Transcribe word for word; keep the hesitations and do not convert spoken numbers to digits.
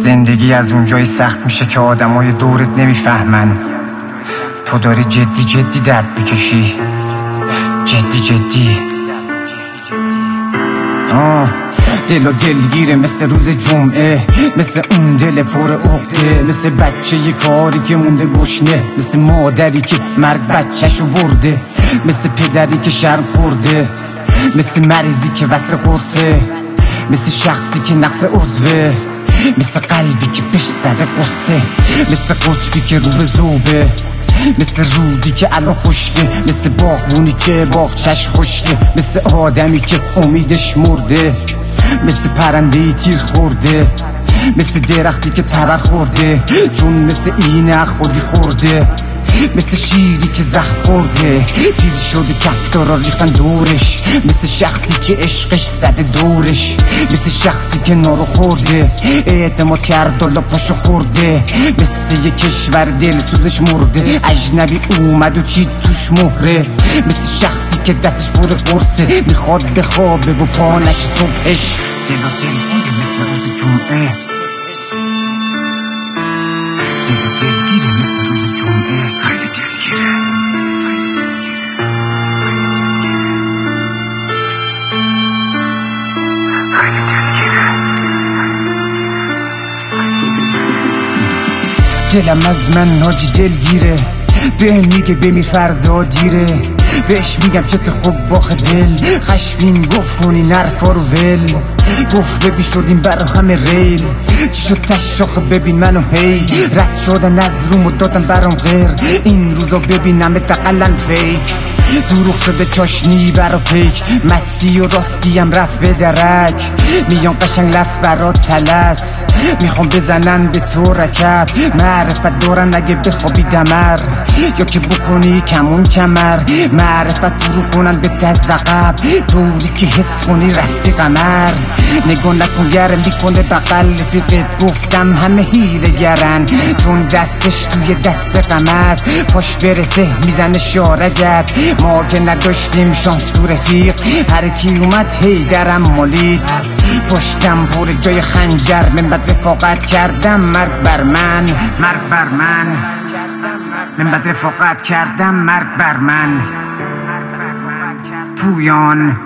زندگی از اونجایی سخت میشه که آدمای دورت نمیفهمن. تو داری جدی جدی درد بکشی، جدی جدی. آه دل و دلگیره مثل روز جمعه، مثل اون دل پر عقده، مثل بچه یه کاری که مونده گشنه، مثل مادری که مرگ بچه‌شو برده، مثل پدری که شرم خورده، مثل مریضی که وصل قرصه، مثل شخصی که نقص عضوه، مثل قلبی که پیش زده قصه، مثل قطبی که رو به ذوبه، مثل رودی که الان خشکه، مثل باغبونی که باغچش خشکه، مثل آدمی که امیدش مرده، مثل پرنده‌ای تیر خورده، مثل درختی که تبر خورده چون مثل اینه خودی خورده، مثل شیری که زخم خورده دید شده کفتارا ریختن دورش، مثل شخصی که عشقش زده دورش، مثل شخصی که نارو خورده اعتماد کرد و پاشو خورده، مثل یه کشور دل سوزش مرده اجنبی اومد و چی توش مهره، مثل شخصی که دستش پر قرصه میخواد بخوابه و پانش صبحش. دل و دلگیره مثل روز جمعه، دل و دلگیره مثل روز جمعه، خیلی دلگیره، خیلی دلگیره. دلم از من حاجی دلگیره، به میگه بمیر فردا دیره، بهش میگم چه خوب باخ دل، خشمین گفت کنی نرفا رو ول، گفت ببین شدیم برا همه ریل، چی شد تشاخ ببین منو هی، رد شدن از روم و دادن برام غیر، این روزا ببینم دقلن فیک، دروغ شده چاشنی برا پیک، مستی و راستی هم رفت به درک، میان قشنگ لفظ برا تلس، میخوام بزنن به تو رکب، معرفت دارن اگه بخوابی دمر، یا که بکنی کمون کمر، معرفت فرو کنن به دست عقب، طوری که حس کنی رفتی قمر، نگاه نکن گرم بیکنه بقل رفیقت، گفتم همه حیله گرن چون دستش توی دست قمز، پاش برسه میزنه شارگرد، ما که نداشتیم شانس تو رفیق، هر کی اومد هی درم مالید، پشتم پر جای خنجر، من بد رفاقت کردم مرگ بر من، مرگ بر من، من بد رفاقت کردم مرگ بر من. پویان